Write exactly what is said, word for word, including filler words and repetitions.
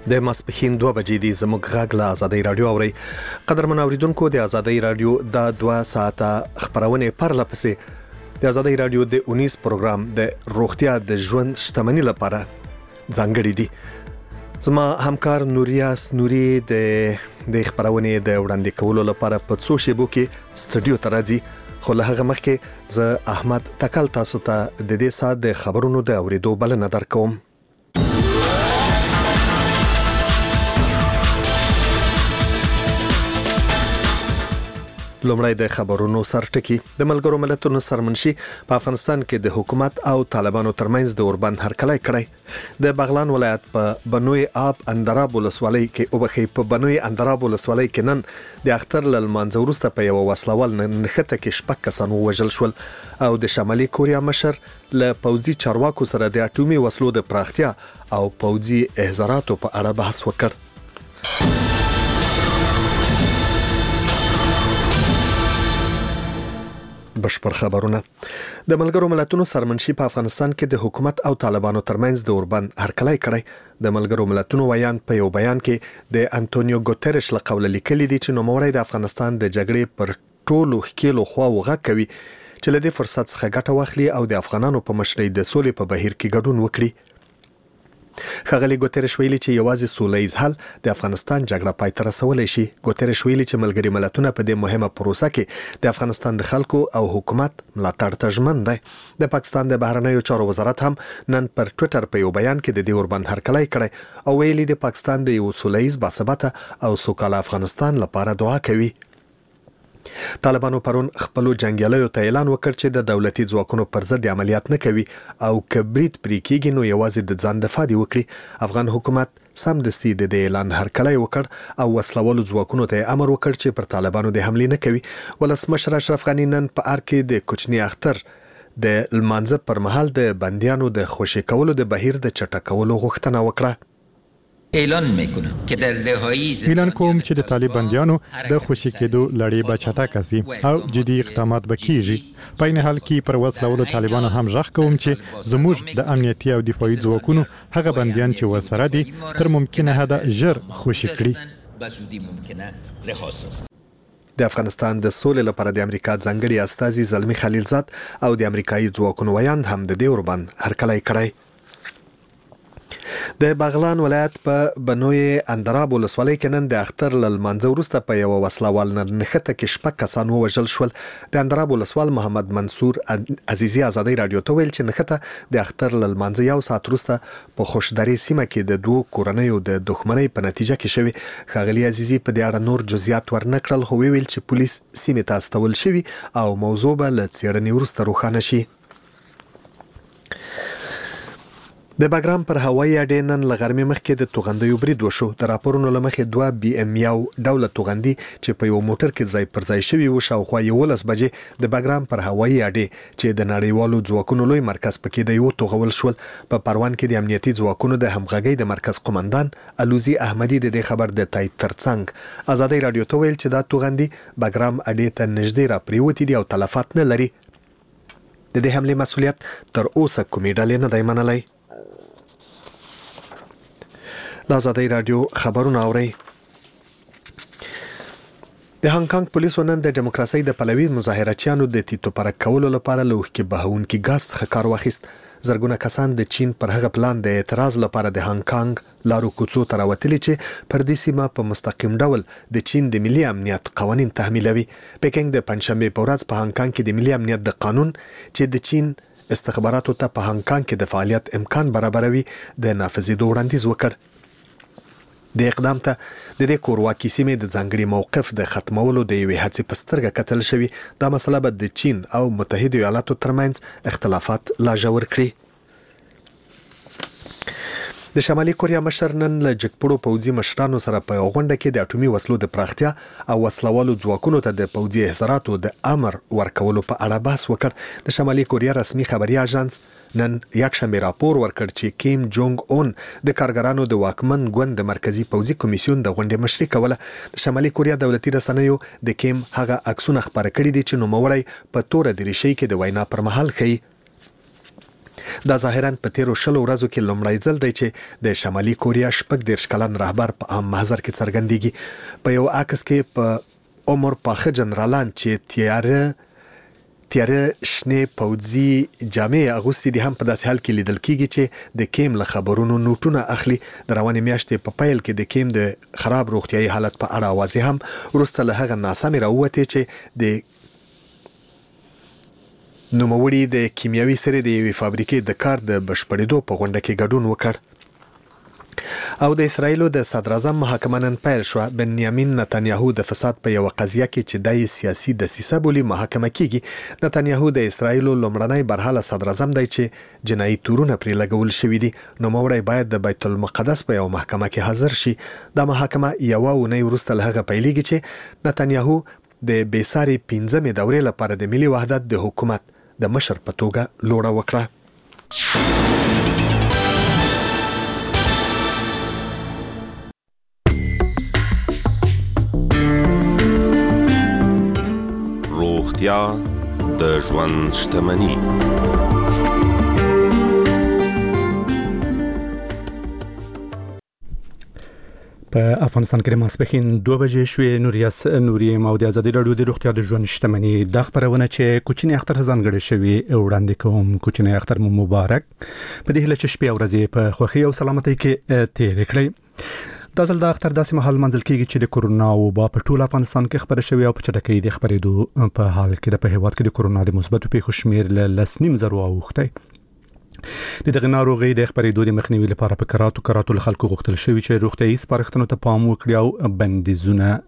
د ماسپښین دوه بجې دي. زموږ غږ له آزادۍ رادیو اوري. قدرمن اوریدونکو، د آزادۍ رادیو د دوه ساعته خبرونه پرله پسې د آزادۍ رادیو د اونیس پروګرام د روغتیا د ژوند شتمنۍ لپاره ځانګړي دي. زما همکار نوریاس نوري د د خبرونه د وړاندې کولو لپاره په څو شیبو کې سټډیو ته راځي، خو له هغه مخکې زه احمد تکل تاسو ته د دې ساعت د خبرونو د اوریدو بلنه درکوم. لومړی د خبرونو سرټکی. د ملګرو ملتونو سرمنشي په افغانستان کې د حکومت او طالبانو ترمنځ د اوربند هرکلی کړی. د بغلان ولایت په بنوي آب اندراب ولسوالۍ کې او بخې په بنوي اندراب ولسوالۍ کې نن د اختر لمانځه وروسته په یو وسلوال نښته کې شپږ کسان وژل شول او د شمالي کوریا مشر له پوځي چارواکو سره د اټومي وسلو د پراختیا او پوځي احزاراتو په اړه بحث وکړ. بشپړ خبرونه. د ملګرو ملتونو سرمنشي په افغانستان کې د حکومت او طالبانو ترمنځ د اوربند هرکلی کړی. د ملګرو ملتونو ویان په یو بیان کې د انټونیو ګوتریش له قوله لیکلي دي چې نوموړی د افغانستان د جګړې پر ټولو ښکیلو خواوو غږ کوي چې له دې فرصت څخه ګټه واخلي او د افغانانو په مشرۍ د سولې په بهیر کې ګډون وکړي. ښاغلي ګوتریش ویلي چې یوازې سولهییز حل د افغانستان جګړه پای ته رسولی شي. ګوتریش ویلي چې ملګري ملتونه په دې مهمه پروسه کې د افغانستان د خلکو او حکومت ملاتړ ته ژمن دی. د پاکستان د بهرنیو چارو وزارت هم نن پر ټوئیټر په یو بیان کې د دې اوربند هرکلی کړی او ویلي د پاکستان د یو سولهییز باثباته او سوکاله افغانستان لپاره دعا کوي. طالبانو پرون خپل جنگیالیو ته اعلان وکړ چې د دولتي ځواکونو پر ضد عملیات نه کوي او کبریت پرې کېږي نو یوازې د ځان دفاع دی وکړي. افغان حکومت سمدستي د دې اعلان هرکلی وکړ او وسلوالو ځواکونو ته امر وکړ چې پر طالبانو د حملې نه کوي. ولسمشر اشرف غني نن په ار کې د کوچنی اختر د لمانځه پر مهال د بندیانو د خوشی کولو د بهیر د چټکولو غوښتنه وکړه. اعلان میکنم که در رهایی اعلان کوم چې د طالبانیانو د خوشی کېدو لړۍ به چټکه سي او جدي اقدامات به کیږي. په این حال کې پر وسلوالو طالبانو هم ژغ کوم چې زموږ د امنیتي او دفاعي ځواکونو هغه بندیان چې ورسره دي تر ممکنه حد ژر خوشی کړي. د افغانستان د سولې لپاره د امریکا ځانګړي استازي زلمی خلیلزاد او د امریکایي ځواکونو ویان هم د دې اوربند هرکلی کړی. د بغلان ولایت په بنوي اندراب ولسوالۍ کې نن د اختر لمانځه وروسته په یو وسلوال نښته کې شپږ کسان ووژل شول. د اندراب ولسوال محمد منصور عزیزي آزادۍ رادیو ته ویل چې نښته د اختر لمانځه یو ساعت وروسته په خوشداري سیمه کې د دوه کورنیو د دښمنۍ په نتیجه کې شوی. ښاغلي عزیزي په دې اړه نور جزئیات ورنکړل خو ویل چې پولیس سیمه ته استول شوی او موضوع به له څېړنې وروسته روښانه شي. د بګرام پر هوایي اډې نن له غرمې مخکې د توغندیو برید وشو. د راپورونو له مخې دوه بي ام یو ډوله توغندي چې په یو موټر کې ځای پر ځای شوي وو شاوخوا یولس بجې د بګرام پر هوایي اډې چې د نړیوالو ځواکونو لوی مرکز پکې دی وتوغول شول. په پروان کې د امنیتي ځواکونو د همغږۍ د مرکز قومندان الوزي احمدي د دې خبر د تایید ترڅنګ آزادۍ رادیو ته ویل چې دا توغندي بګرام اډې ته نږدې را پریوتې دي او تلفات نه لري. د دې حملې مسؤلیت تر اوسه کومې ډلې نه دی منلی. آزادۍ رادیو خبرونه اوري. د هانګ کانګ پولیسو نن د دیموکراسي د پلوي مظاهرچیانو د تیتو پرک کولو لپاره له وښکې بهونکي ګاز څخه کار واخیست. زرګونه کسان د چین پر هغه پلان د اعتراض لپاره د هانګ کانګ لارو کوڅو ته راوتلي چې پر دې سیمه په مستقیم ډول د چین د ملي امنیت قوانین تحمیلوي. پیکینګ د پنځشنبه په ورځ په هانګ کانګ کې د ملي امنیت د قانون چې د چین استخباراتو ته په هانګ کانګ کې د فعالیت امکان برابروي د نافذېدو وړاندیز وکړ. د اقدام ته د دې کورواکي سیمې د ځانګړي موقف د ختمولو د یوې هڅې په سترګه کتل شوي. دا مسله به د چین او متحده ایالاتو ترمنځ اختلافات لا ژور کړي. د شمالي کوریا مشر نن له جګپړو پوځي مشرانو سره په غونډه کې د اټومي وسلو د پراختیا او وسلوالو ځواکونو ته د پوځي احزاراتو د امر ورکولو په اړه بحث وکړ. د شمالي کوریا رسمي خبري اژانس نن یکشنبه راپور ورکړ چې کیم جونګ اون د کارګرانو د واکمن ګوند د مرکزی پوځي کمیسیون د غونډې مشري کوله. د شمالي کوریا دولتي رسنیو د کیم هغه عکسونه خبره کړي دي چې نوموړی په توره دریشۍ کې د وینا پر مهال ښیي. دا ظاهراً په تیرو شلو ورځو کې لومړی ځل دی چې د شمالي کوریا شپږ دېرش کلن رهبر په عام محضر کې څرګندېږي. په یو عکس کې په عمر پاخه جنرالان چې تیاره تیاره شنه پوځي جامې اغوستي دي هم په داسې حال کې لیدل کیږي چې د کیم له خبرونو نوټونه اخلي. د روانې میاشتې په پیل کې د کیم د خراب روغتیايي حالت په اړه اوازې هم وروسته له هغه ناسمې راووتې چې د نوموړي د کیمیاوي سرې د یوې فابریکې د کار د بشپړېدو په غونډه کې ګډون وکړ. او د اسرایلو د صدر اعظم محاکمه نن پیل شوه. بنیامین نتانیاهو د فساد په یو قضیه کې چې د سیاسي دسیسه بولي محاکمه کیږي. نتانیاهو د اسرایلو لومړنی برحاله صدر اعظم دی چې جنایي تورونه پرې لګول شوي دي. نوموړی باید د بیت المقدس په یو محکمه کې حاضر شي. دا محاکمه یوه اونۍ وروسته له هغه پیلېږي چې نتانیاهو د بېساري پنځمې دورې لپاره د ملي وحدت د حکومت د مشر په توګه لوړه وکړه. روغتیا د ژوند شتمني. په افغانستان کې ماسپښین دوه بجې شوې. نوریاس نوریم او د ازادي راډیو د روغتیا د ژوند شتمني د خبرونه چې کوچنی اختر ځانګړی شوی وړاندې کوم. کوچنی اختر مو مبارک. په دې هله چې شپې او ورځې په خوښي او سلامتۍ کې تیر کړئ. دا ځل د اختر داسې مهال منځل کېږي چې د کورونا وبا په ټول افغانستان کې خبره شوې او په چټکۍ د خبرېدو په حال کې د په هیواد کې د کورونا د مثبتو پیښو شمیر له لس نیم زرو اوښتی. د دغه ناروغي د خبرېدو د مخنیوي لپاره په کراتو کراتو له خلکو غوښتل شوی چې روغتیايي سپارښتنو ته پام وکړي او بندیزونه